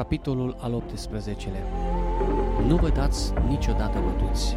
Capitolul al 18-lea. Nu vă dați niciodată bătuți.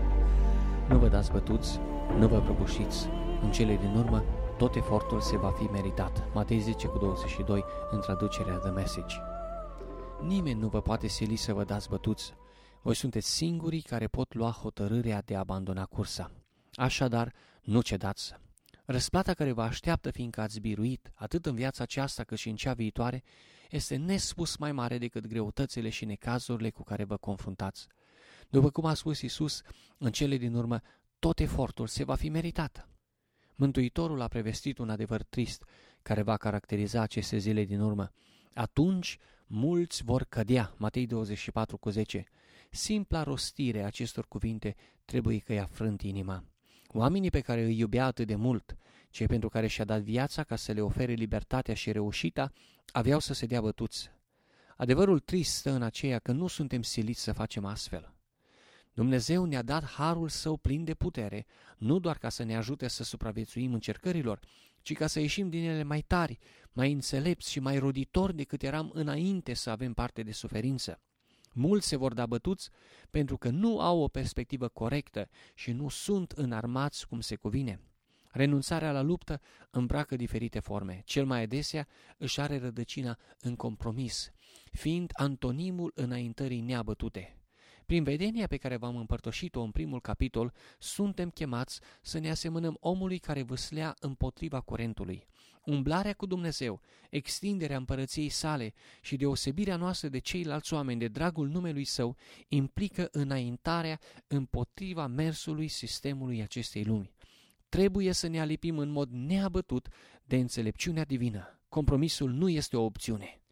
Nu vă dați bătuți, nu vă prăbușiți. În cele din urmă, tot efortul se va fi meritat. Matei 10:22, în traducerea The Message. Nimeni nu vă poate sili să vă dați bătuți. Voi sunteți singurii care pot lua hotărârea de a abandona cursa. Așadar, nu cedați. Răsplata care vă așteaptă, fiindcă ați biruit, atât în viața aceasta cât și în cea viitoare, este nespus mai mare decât greutățile și necazurile cu care vă confruntați. După cum a spus Iisus, în cele din urmă, tot efortul se va fi meritat. Mântuitorul a prevestit un adevăr trist care va caracteriza aceste zile din urmă. Atunci mulți vor cădea, Matei 24:10. Simpla rostire a acestor cuvinte trebuie că i-a frânt inima. Oamenii pe care îi iubea atât de mult, cei pentru care și-a dat viața ca să le ofere libertatea și reușita, aveau să se dea bătuți. Adevărul trist stă în aceea că nu suntem siliți să facem astfel. Dumnezeu ne-a dat harul său plin de putere, nu doar ca să ne ajute să supraviețuim încercărilor, ci ca să ieșim din ele mai tari, mai înțelepți și mai roditori decât eram înainte să avem parte de suferință. Mulți se vor da bătuți pentru că nu au o perspectivă corectă și nu sunt înarmați cum se cuvine. Renunțarea la luptă îmbracă diferite forme. Cel mai adesea își are rădăcina în compromis, fiind antonimul înaintării neabătute. Prin vedenia pe care v-am împărtășit-o în primul capitol, suntem chemați să ne asemănăm omului care vâslea împotriva curentului. Umblarea cu Dumnezeu, extinderea împărăției sale și deosebirea noastră de ceilalți oameni de dragul numelui său implică înaintarea împotriva mersului sistemului acestei lumi. Trebuie să ne alipim în mod neabătut de înțelepciunea divină. Compromisul nu este o opțiune.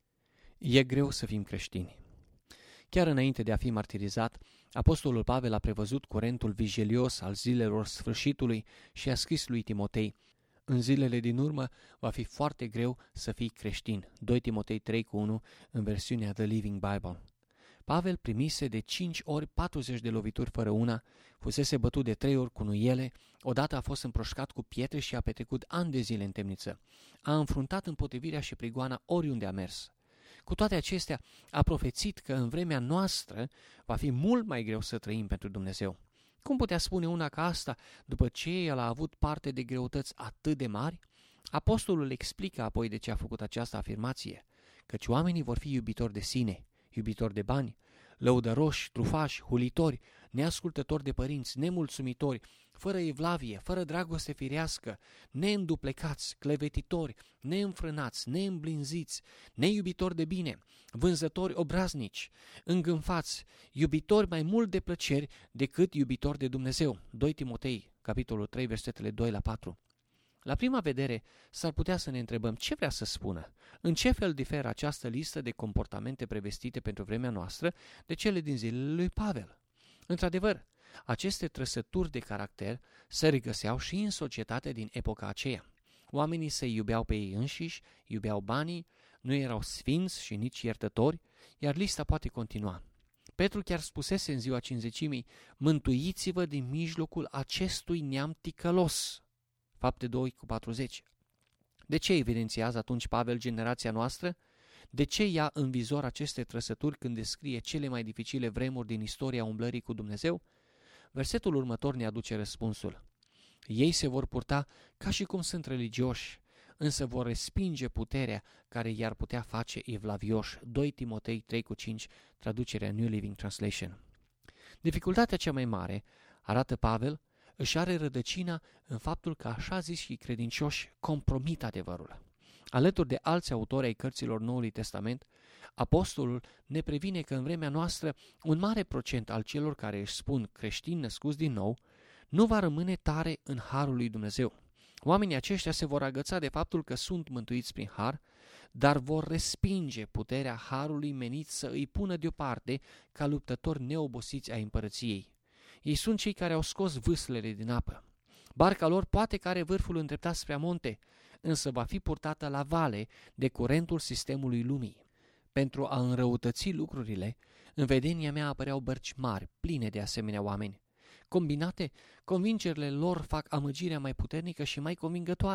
E greu să fim creștini. Chiar înainte de a fi martirizat, apostolul Pavel a prevăzut curentul vigilios al zilelor sfârșitului și a scris lui Timotei: în zilele din urmă va fi foarte greu să fii creștin. 2 Timotei 3:1 în versiunea The Living Bible. Pavel primise de 5 ori 40 de lovituri fără una, fusese bătut de 3 ori cu nuiele, odată a fost împroșcat cu pietre și a petrecut ani de zile în temniță. A înfruntat împotrivirea și prigoana oriunde a mers. Cu toate acestea, a profețit că în vremea noastră va fi mult mai greu să trăim pentru Dumnezeu. Cum putea spune una ca asta după ce el a avut parte de greutăți atât de mari? Apostolul explică apoi de ce a făcut această afirmație, căci oamenii vor fi iubitori de sine, iubitori de bani, lăudăroși, trufași, hulitori, neascultători de părinți, nemulțumitori, fără evlavie, fără dragoste firească, neînduplecați, clevetitori, neînfrânați, neîmblinziți, neiubitori de bine, vânzători obraznici, îngânfați, iubitori mai mult de plăceri decât iubitori de Dumnezeu. 2 Timotei, capitolul 3, versetele 2-4. La prima vedere, s-ar putea să ne întrebăm ce vrea să spună. În ce fel diferă această listă de comportamente prevestite pentru vremea noastră de cele din zilele lui Pavel? Într-adevăr, aceste trăsături de caracter se regăseau și în societatea din epoca aceea. Oamenii se iubeau pe ei înșiși, iubeau banii, nu erau sfinți și nici iertători, iar lista poate continua. Petru chiar spusese în ziua Cincizecimii: mântuiți-vă din mijlocul acestui neam ticălos. Fapte 2:40. De ce evidențiază atunci Pavel generația noastră? De ce ia în vizor aceste trăsături când descrie cele mai dificile vremuri din istoria umblării cu Dumnezeu? Versetul următor ne aduce răspunsul. Ei se vor purta ca și cum sunt religioși, însă vor respinge puterea care i-ar putea face evlavioși. 2 Timotei 3:5, traducerea New Living Translation. Dificultatea cea mai mare, arată Pavel, își are rădăcina în faptul că așa zis și credincioși compromit adevărul. Alături de alți autori ai cărților Noului Testament, apostolul ne previne că în vremea noastră un mare procent al celor care își spun creștini născuți din nou nu va rămâne tare în harul lui Dumnezeu. Oamenii aceștia se vor agăța de faptul că sunt mântuiți prin har, dar vor respinge puterea harului menit să îi pună deoparte ca luptători neobosiți ai împărăției. Ei sunt cei care au scos vâslele din apă. Barca lor poate că are vârful îndreptat spre munte, însă va fi purtată la vale de curentul sistemului lumii. Pentru a înrăutăți lucrurile, în vedenia mea apăreau bărci mari, pline de asemenea oameni. Combinate, convingerile lor fac amăgirea mai puternică și mai convingătoare.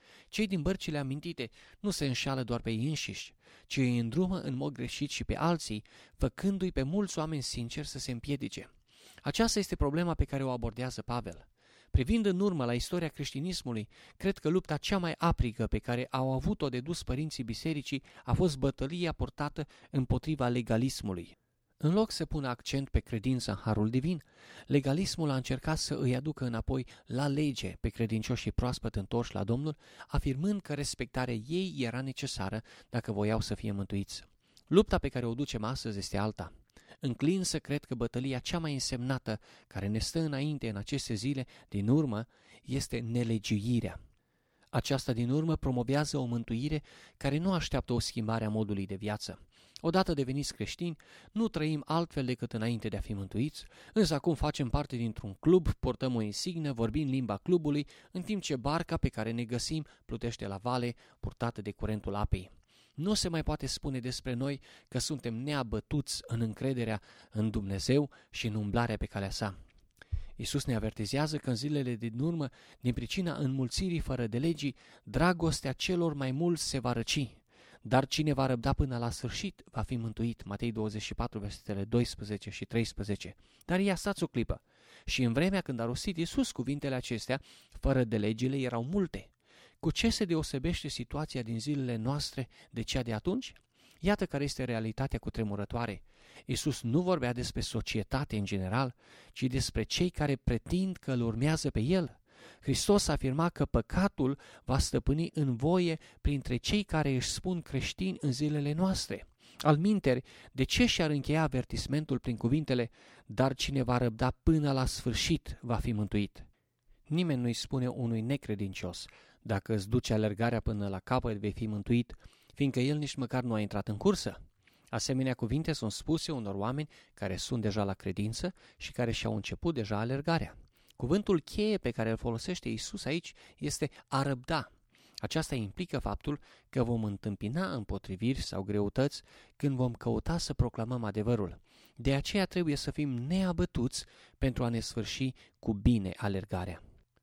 Cei din bărcile amintite nu se înșală doar pe ei înșiși, ci îi îndrumă în mod greșit și pe alții, făcându-i pe mulți oameni sinceri să se împiedice. Aceasta este problema pe care o abordează Pavel. Privind în urmă la istoria creștinismului, cred că lupta cea mai aprigă pe care au avut-o de dus părinții bisericii a fost bătălia purtată împotriva legalismului. În loc să pună accent pe credința în harul divin, legalismul a încercat să îi aducă înapoi la lege pe credincioșii proaspăt întorși la Domnul, afirmând că respectarea ei era necesară dacă voiau să fie mântuiți. Lupta pe care o ducem astăzi este alta. Înclin să cred că bătălia cea mai însemnată care ne stă înainte în aceste zile din urmă este nelegiuirea. Aceasta din urmă promovează o mântuire care nu așteaptă o schimbare a modului de viață. Odată deveniți creștini, nu trăim altfel decât înainte de a fi mântuiți, însă acum facem parte dintr-un club, portăm o insignă, vorbim limba clubului, în timp ce barca pe care ne găsim plutește la vale, purtată de curentul apei. Nu se mai poate spune despre noi că suntem neabătuți în încrederea în Dumnezeu și în umblarea pe calea sa. Iisus ne avertizează că în zilele din urmă, din pricina înmulțirii fără de legii, dragostea celor mai mulți se va răci. Dar cine va răbda până la sfârșit va fi mântuit. Matei 24, versetele 12 și 13. Dar ia stați o clipă. Și în vremea când a rostit Iisus cuvintele acestea, fără de legile erau multe. Cu ce se deosebește situația din zilele noastre de cea de atunci? Iată care este realitatea cutremurătoare. Iisus nu vorbea despre societate în general, ci despre cei care pretind că îl urmează pe El. Hristos afirma că păcatul va stăpâni în voie printre cei care își spun creștini în zilele noastre. Alminteri, de ce și-ar încheia avertismentul prin cuvintele, dar cine va răbda până la sfârșit va fi mântuit? Nimeni nu-i spune unui necredincios, dacă îți duce alergarea până la capăt vei fi mântuit, fiindcă el nici măcar nu a intrat în cursă. Asemenea cuvinte sunt spuse unor oameni care sunt deja la credință și care și-au început deja alergarea. Cuvântul cheie pe care îl folosește Iisus aici este a răbda. Aceasta implică faptul că vom întâmpina împotriviri sau greutăți când vom căuta să proclamăm adevărul. De aceea trebuie să fim neabătuți pentru a ne sfârși cu bine alergarea.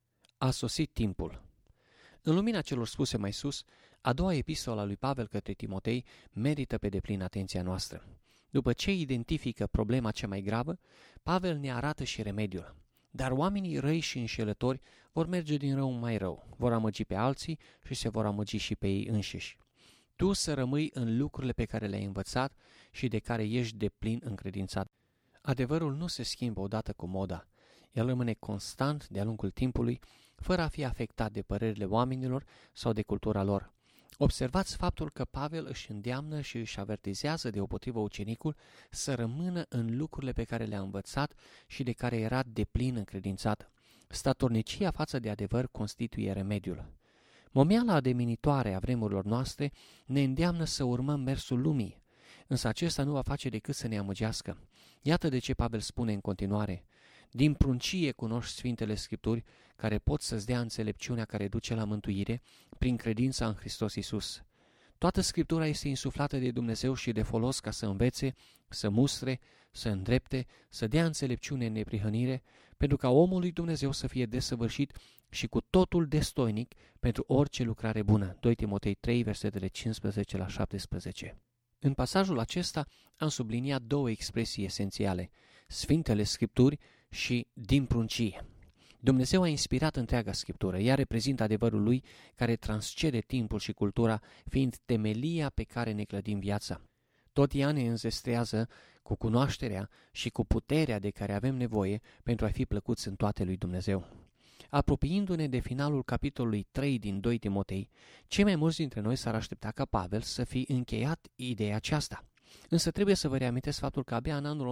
A sosit timpul. În lumina celor spuse mai sus, a doua epistolă a lui Pavel către Timotei merită pe deplin atenția noastră. După ce identifică problema cea mai gravă, Pavel ne arată și remediul. Dar oamenii răi și înșelători vor merge din rău mai rău, vor amăgi pe alții și se vor amăgi și pe ei înșiși. Tu să rămâi în lucrurile pe care le-ai învățat și de care ești deplin încredințat. Adevărul nu se schimbă odată cu moda. El rămâne constant de-a lungul timpului, fără a fi afectat de părerile oamenilor sau de cultura lor. Observați faptul că Pavel își îndeamnă și își avertizează deopotrivă ucenicul să rămână în lucrurile pe care le-a învățat și de care era deplin încredințat. Statornicia față de adevăr constituie remediul. Momeala ademinitoare a vremurilor noastre ne îndeamnă să urmăm mersul lumii, însă acesta nu va face decât să ne amăgească. Iată de ce Pavel spune în continuare: din pruncie cunoști Sfintele Scripturi, care pot să-ți dea înțelepciunea care duce la mântuire prin credința în Hristos Iisus. Toată Scriptura este insuflată de Dumnezeu și de folos ca să învețe, să mustre, să îndrepte, să dea înțelepciune în neprihănire, pentru ca omul lui Dumnezeu să fie desăvârșit și cu totul destoinic pentru orice lucrare bună. 2 Timotei 3, versetele 15 la 17. În pasajul acesta am subliniat două expresii esențiale: Sfintele Scripturi și din pruncie. Dumnezeu a inspirat întreaga Scriptură, ea reprezintă adevărul lui care transcede timpul și cultura, fiind temelia pe care ne clădim viața. Tot ea ne înzestrează cu cunoașterea și cu puterea de care avem nevoie pentru a fi plăcuți în toate lui Dumnezeu. Apropiindu-ne de finalul capitolului 3 din 2 Timotei, cei mai mulți dintre noi s-ar aștepta ca Pavel să fi încheiat ideea aceasta. Însă trebuie să vă reamintesc faptul că abia în anul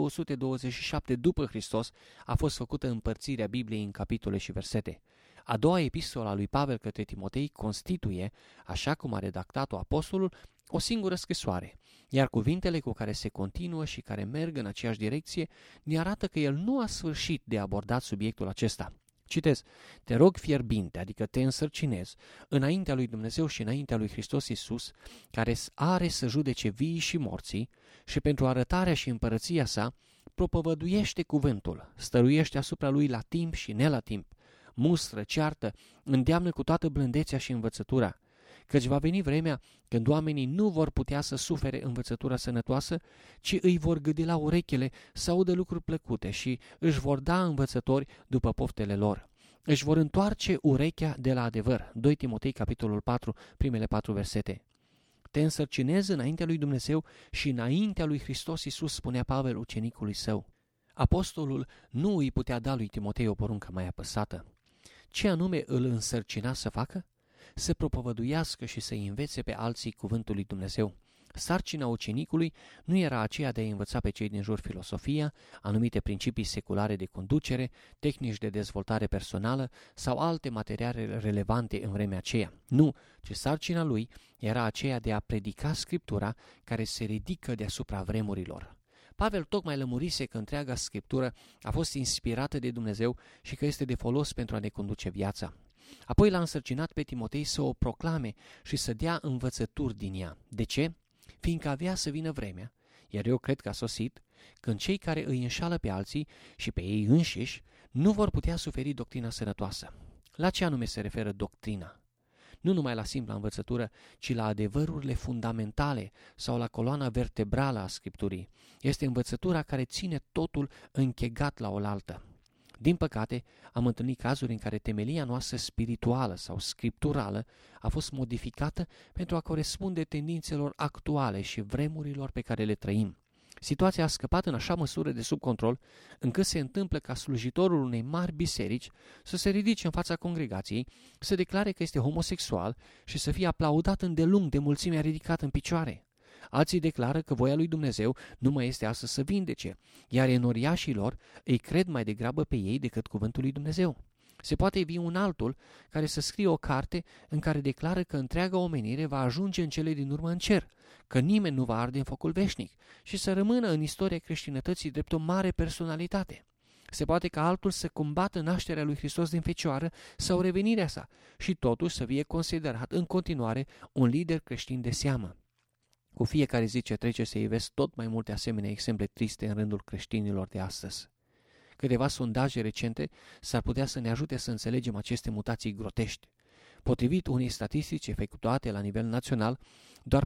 1227 după Hristos a fost făcută împărțirea Bibliei în capitole și versete. A doua epistolă a lui Pavel către Timotei constituie, așa cum a redactat-o apostolul, o singură scrisoare, iar cuvintele cu care se continuă și care merg în aceeași direcție ne arată că el nu a sfârșit de abordat subiectul acesta. Citez: te rog fierbinte, adică te însărcinez, înaintea lui Dumnezeu și înaintea lui Hristos Iisus, care are să judece vii și morții, și pentru arătarea și împărăția sa, propovăduiește cuvântul, stăruiește asupra lui la timp și ne la timp, mustră, ceartă, îndeamnă cu toată blândețea și învățătura. Căci va veni vremea când oamenii nu vor putea să sufere învățătura sănătoasă, ci îi vor gâdi la urechile să audă lucruri plăcute și își vor da învățători după poftele lor. Își vor întoarce urechea de la adevăr. 2 Timotei, capitolul 4, primele 4 versete. Te însărcinezi înaintea lui Dumnezeu și înaintea lui Hristos Iisus, spunea Pavel ucenicului său. Apostolul nu îi putea da lui Timotei o poruncă mai apăsată. Ce anume îl însărcina să facă? Să propovăduiască și să învețe pe alții cuvântul lui Dumnezeu. Sarcina ucenicului nu era aceea de a învăța pe cei din jur filosofia, anumite principii seculare de conducere, tehnici de dezvoltare personală sau alte materiale relevante în vremea aceea. Nu, ci sarcina lui era aceea de a predica Scriptura care se ridică deasupra vremurilor. Pavel tocmai lămurise că întreaga Scriptură a fost inspirată de Dumnezeu și că este de folos pentru a ne conduce viața. Apoi l-a însărcinat pe Timotei să o proclame și să dea învățături din ea. De ce? Fiindcă avea să vină vremea, iar eu cred că a sosit, când cei care îi înșală pe alții și pe ei înșiși nu vor putea suferi doctrina sănătoasă. La ce anume se referă doctrina? Nu numai la simpla învățătură, ci la adevărurile fundamentale sau la coloana vertebrală a Scripturii. Este învățătura care ține totul închegat la oaltă. Din păcate, am întâlnit cazuri în care temelia noastră spirituală sau scripturală a fost modificată pentru a corespunde tendințelor actuale și vremurilor pe care le trăim. Situația a scăpat în așa măsură de sub control, încât se întâmplă ca slujitorul unei mari biserici să se ridice în fața congregației, să declare că este homosexual și să fie aplaudat îndelung de mulțimea ridicată în picioare. Alții declară că voia lui Dumnezeu nu mai este astăzi să vindece, iar enoriașii lor îi cred mai degrabă pe ei decât cuvântul lui Dumnezeu. Se poate ivi un altul care să scrie o carte în care declară că întreaga omenire va ajunge în cele din urmă în cer, că nimeni nu va arde în focul veșnic și să rămână în istoria creștinătății drept o mare personalitate. Se poate ca altul să combată nașterea lui Hristos din fecioară sau revenirea sa și totuși să fie considerat în continuare un lider creștin de seamă. Cu fiecare zi ce trece se ivesc tot mai multe asemenea exemple triste în rândul creștinilor de astăzi. Câteva sondaje recente s-ar putea să ne ajute să înțelegem aceste mutații grotești. Potrivit unei statistici efectuate la nivel național, doar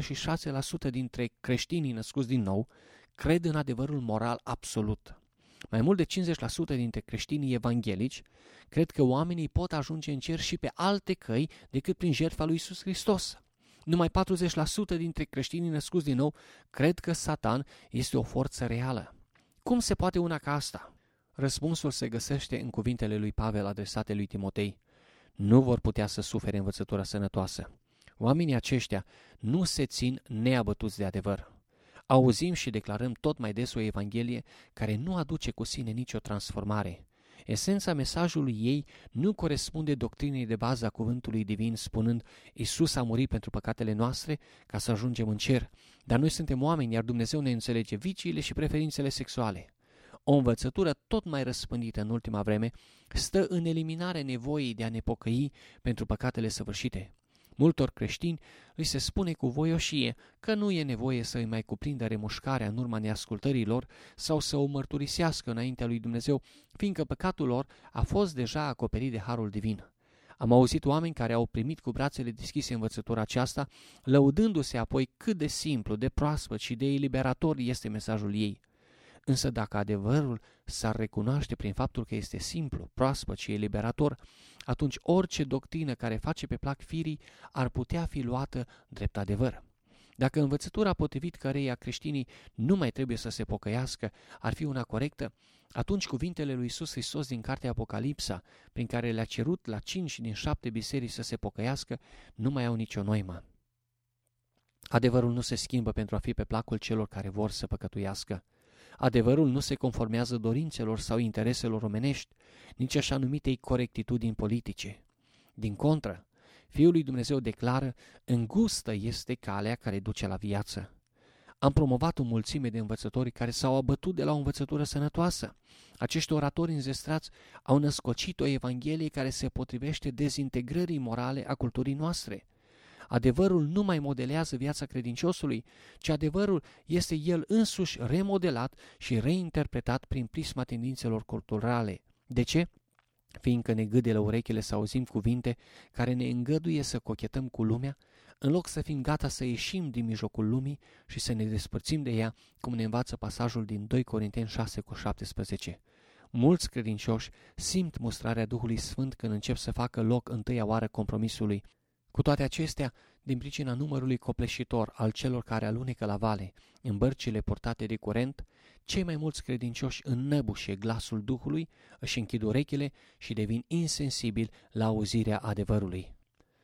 46% dintre creștinii născuți din nou cred în adevărul moral absolut. Mai mult de 50% dintre creștinii evanghelici cred că oamenii pot ajunge în cer și pe alte căi decât prin jertfa lui Iisus Hristos. Numai 40% dintre creștinii născuți din nou cred că Satan este o forță reală. Cum se poate una ca asta? Răspunsul se găsește în cuvintele lui Pavel adresate lui Timotei. Nu vor putea să sufere învățătura sănătoasă. Oamenii aceștia nu se țin neabătuți de adevăr. Auzim și declarăm tot mai des o evanghelie care nu aduce cu sine nicio transformare. Esența mesajului ei nu corespunde doctrinei de bază a cuvântului divin, spunând Iisus a murit pentru păcatele noastre ca să ajungem în cer, dar noi suntem oameni, iar Dumnezeu ne înțelege viciile și preferințele sexuale. O învățătură tot mai răspândită în ultima vreme stă în eliminarea nevoii de a ne pocăi pentru păcatele săvârșite. Multor creștini îi se spune cu voioșie că nu e nevoie să îi mai cuprindă remușcarea în urma neascultării lor sau să o mărturisească înaintea lui Dumnezeu, fiindcă păcatul lor a fost deja acoperit de harul divin. Am auzit oameni care au primit cu brațele deschise învățătura aceasta, lăudându-se apoi cât de simplu, de proaspăt și de eliberator este mesajul ei. Însă dacă adevărul s-ar recunoaște prin faptul că este simplu, proaspăt și eliberator, atunci orice doctrină care face pe plac firii ar putea fi luată drept adevăr. Dacă învățătura potrivit căreia creștinii nu mai trebuie să se pocăiască ar fi una corectă, atunci cuvintele lui Iisus Hristos din cartea Apocalipsa, prin care le-a cerut la 5 din 7 biserici să se pocăiască, nu mai au nicio noimă. Adevărul nu se schimbă pentru a fi pe placul celor care vor să păcătuiască. Adevărul nu se conformează dorințelor sau intereselor omenești, nici așa numitei corectitudini politice. Din contră, Fiul lui Dumnezeu declară, îngustă este calea care duce la viață. Am promovat o mulțime de învățători care s-au abătut de la o învățătură sănătoasă. Acești oratori înzestrați au născocit o evanghelie care se potrivește dezintegrării morale a culturii noastre. Adevărul nu mai modelează viața credinciosului, ci adevărul este el însuși remodelat și reinterpretat prin prisma tendințelor culturale. De ce? fiindcă ne gâdele urechile să auzim cuvinte care ne îngăduie să cochetăm cu lumea, în loc să fim gata să ieșim din mijlocul lumii și să ne despărțim de ea, cum ne învață pasajul din 2 Corinteni 6:17. Mulți credincioși simt mustrarea Duhului Sfânt când încep să facă loc întâia oară compromisului. Cu toate acestea, din pricina numărului copleșitor al celor care alunecă la vale în bărcile portate de curent, cei mai mulți credincioși înnăbușe glasul Duhului, își închid urechile și devin insensibili la auzirea adevărului.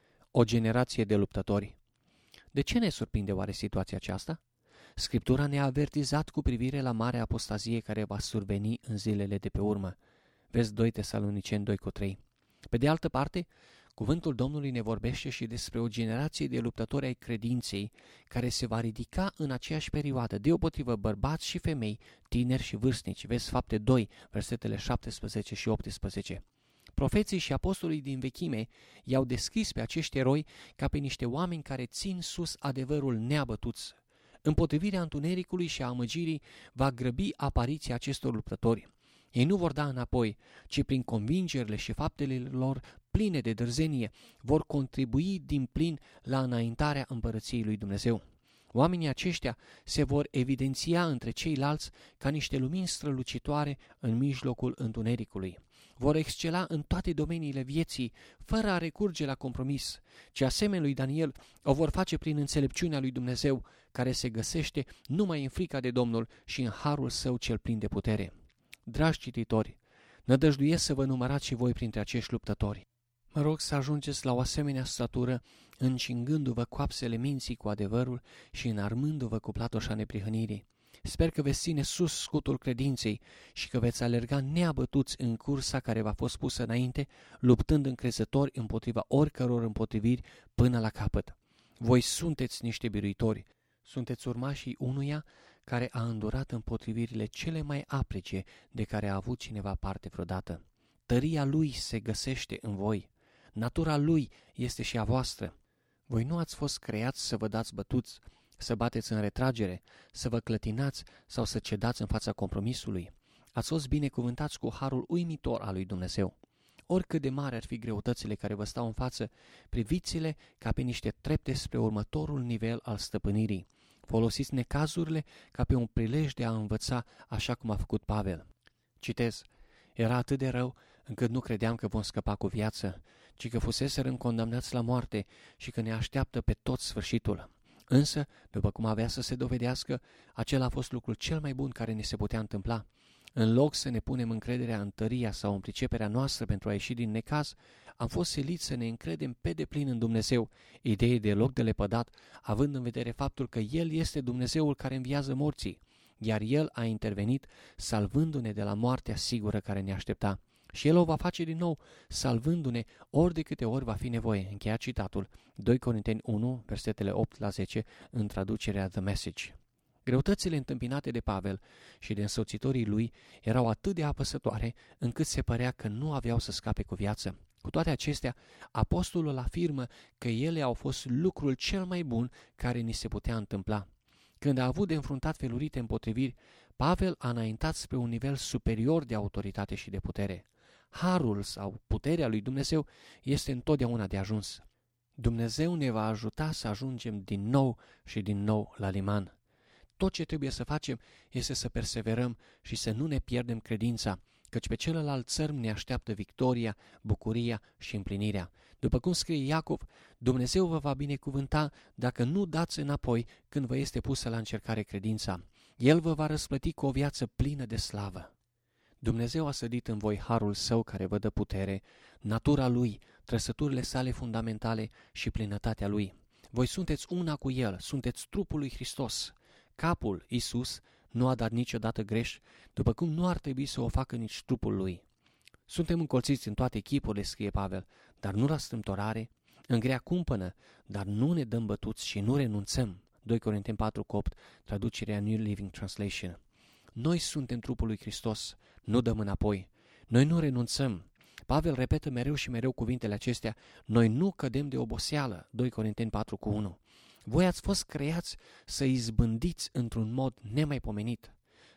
O generație de luptători. De ce ne surprinde oare situația aceasta? Scriptura ne-a avertizat cu privire la marea apostazie care va surveni în zilele de pe urmă. Vezi 2 Tesaloniceni 2:3. Pe de altă parte, cuvântul Domnului ne vorbește și despre o generație de luptători ai credinței care se va ridica în aceeași perioadă, deopotrivă bărbați și femei, tineri și vârstnici. Vezi Fapte 2, versetele 17 și 18. Profeții și apostolii din vechime i-au descris pe acești eroi ca pe niște oameni care țin sus adevărul neabătuți. Împotrivirea întunericului și a amăgirii va grăbi apariția acestor luptători. Ei nu vor da înapoi, ci prin convingerile și faptele lor pline de dârzenie vor contribui din plin la înaintarea împărăției lui Dumnezeu. Oamenii aceștia se vor evidenția între ceilalți ca niște lumini strălucitoare în mijlocul întunericului. Vor excela în toate domeniile vieții, fără a recurge la compromis, ci asemenea lui Daniel o vor face prin înțelepciunea lui Dumnezeu, care se găsește numai în frica de Domnul și în harul său cel plin de putere. Dragi cititori, nădăjduiesc să vă numărați și voi printre acești luptători. Mă rog să ajungeți la o asemenea statură, încingându-vă coapsele minții cu adevărul și înarmându-vă cu platoșa neprihănirii. Sper că veți ține sus scutul credinței și că veți alerga neabătuți în cursa care v-a fost pusă înainte, luptând încrezători împotriva oricăror împotriviri până la capăt. Voi sunteți niște biruitori, sunteți urmașii unuia care a îndurat împotrivirile cele mai aprige de care a avut cineva parte vreodată. Tăria lui se găsește în voi. Natura lui este și a voastră. Voi nu ați fost creați să vă dați bătuți, să bateți în retragere, să vă clătinați sau să cedați în fața compromisului. Ați fost binecuvântați cu harul uimitor al lui Dumnezeu. Oricât de mari ar fi greutățile care vă stau în față, priviți-le ca pe niște trepte spre următorul nivel al stăpânirii. Folosiți necazurile ca pe un prilej de a învăța, așa cum a făcut Pavel. Citez: era atât de rău încât nu credeam că vom scăpa cu viață, ci că fuseserăm condamnați la moarte și că ne așteaptă pe tot sfârșitul. Însă, după cum avea să se dovedească, acela a fost lucrul cel mai bun care ne se putea întâmpla. În loc să ne punem încrederea în tăria sau în priceperea noastră pentru a ieși din necaz, am fost siliți să ne încredem pe deplin în Dumnezeu, idee deloc de lepădat, având în vedere faptul că El este Dumnezeul care înviază morții, iar El a intervenit salvându-ne de la moartea sigură care ne aștepta. Și El o va face din nou, salvându-ne ori de câte ori va fi nevoie. Încheia citatul, 2 Corinteni 1, versetele 8-10, în traducerea The Message. Greutățile întâmpinate de Pavel și de însoțitorii lui erau atât de apăsătoare încât se părea că nu aveau să scape cu viață. Cu toate acestea, apostolul afirmă că ele au fost lucrul cel mai bun care ni se putea întâmpla. Când a avut de înfruntat felurite împotriviri, Pavel a înaintat spre un nivel superior de autoritate și de putere. Harul sau puterea lui Dumnezeu este întotdeauna de ajuns. Dumnezeu ne va ajuta să ajungem din nou și din nou la liman. Tot ce trebuie să facem este să perseverăm și să nu ne pierdem credința, căci pe celălalt țărm ne așteaptă victoria, bucuria și împlinirea. După cum scrie Iacov, Dumnezeu vă va binecuvânta dacă nu dați înapoi când vă este pusă la încercare credința. El vă va răsplăti cu o viață plină de slavă. Dumnezeu a sădit în voi harul său care vă dă putere, natura lui, trăsăturile sale fundamentale și plinătatea lui. Voi sunteți una cu el, sunteți trupul lui Hristos. Capul, Iisus, nu a dat niciodată greș, după cum nu ar trebui să o facă nici trupul lui. Suntem încolțiți în toate chipurile, scrie Pavel, dar nu la strâmtorare, în grea cumpănă, dar nu ne dăm bătuți și nu renunțăm. 2 Corinteni 4:8, traducerea New Living Translation. Noi suntem trupul lui Hristos, nu dăm înapoi. Noi nu renunțăm. Pavel repetă mereu și mereu cuvintele acestea. Noi nu cădem de oboseală. 2 Corinteni 4:1. Voi ați fost creați să izbândiți într-un mod nemaipomenit.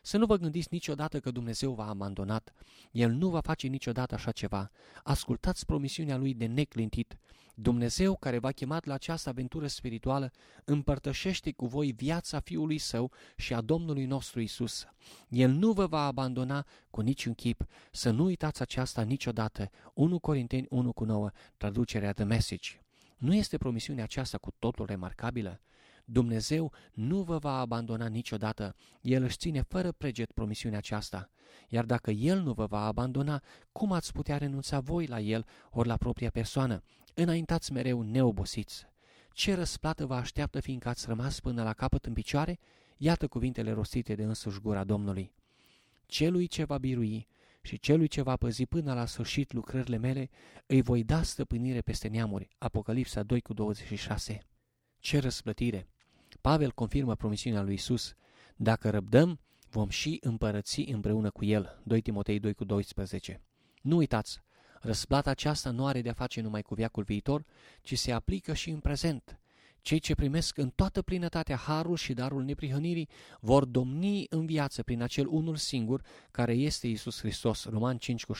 Să nu vă gândiți niciodată că Dumnezeu v-a abandonat. El nu va face niciodată așa ceva. Ascultați promisiunea Lui de neclintit. Dumnezeu, care v-a chemat la această aventură spirituală, împărtășește cu voi viața Fiului Său și a Domnului nostru Isus. El nu vă va abandona cu niciun chip. Să nu uitați aceasta niciodată. 1 Corinteni 1:9, traducerea The Message. Nu este promisiunea aceasta cu totul remarcabilă? Dumnezeu nu vă va abandona niciodată. El își ține fără preget promisiunea aceasta. Iar dacă El nu vă va abandona, cum ați putea renunța voi la El ori la propria persoană? Înaintați mereu neobosiți. Ce răsplată vă așteaptă fiindcă ați rămas până la capăt în picioare? Iată cuvintele rostite de însuși gura Domnului. Celui ce va birui și celui ce va păzi până la sfârșit lucrările mele, îi voi da stăpânire peste neamuri. Apocalipsa 2:26. Ce răsplătire! Pavel confirmă promisiunea lui Isus. Dacă răbdăm, vom și împărăți împreună cu El. 2 Timotei 2:12. Nu uitați, răsplata aceasta nu are de-a face numai cu veacul viitor, ci se aplică și în prezent. Cei ce primesc în toată plinătatea harul și darul neprihănirii vor domni în viață prin acel unul singur care este Iisus Hristos. Romani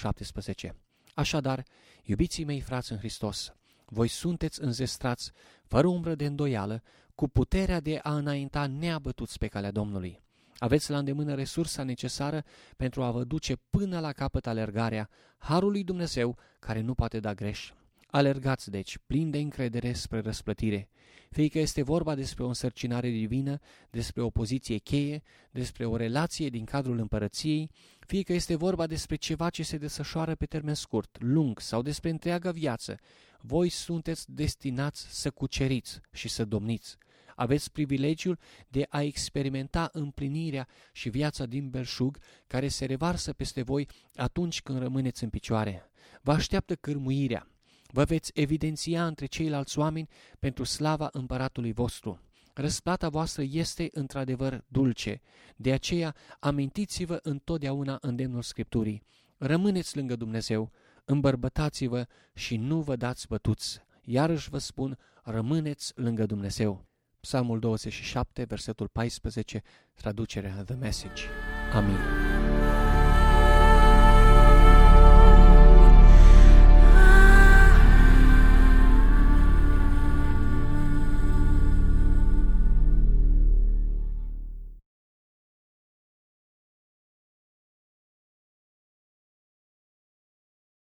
5:17. Așadar, iubiții mei frați în Hristos, voi sunteți înzestrați, fără umbră de îndoială, cu puterea de a înainta neabătuți pe calea Domnului. Aveți la îndemână resursa necesară pentru a vă duce până la capăt alergarea harului lui Dumnezeu care nu poate da greș. Alergați, deci, plin de încredere spre răsplătire, fie că este vorba despre o însărcinare divină, despre o poziție cheie, despre o relație din cadrul împărăției, fie că este vorba despre ceva ce se desfășoară pe termen scurt, lung sau despre întreaga viață. Voi sunteți destinați să cuceriți și să domniți. Aveți privilegiul de a experimenta împlinirea și viața din belșug care se revarsă peste voi atunci când rămâneți în picioare. Vă așteaptă cârmuirea. Vă veți evidenția între ceilalți oameni pentru slava împăratului vostru. Răsplata voastră este într-adevăr dulce, de aceea amintiți-vă întotdeauna îndemnul Scripturii. Rămâneți lângă Dumnezeu, îmbărbătați-vă și nu vă dați bătuți. Iarăși vă spun, rămâneți lângă Dumnezeu. Psalmul 27, versetul 14, traducerea The Message. Amin.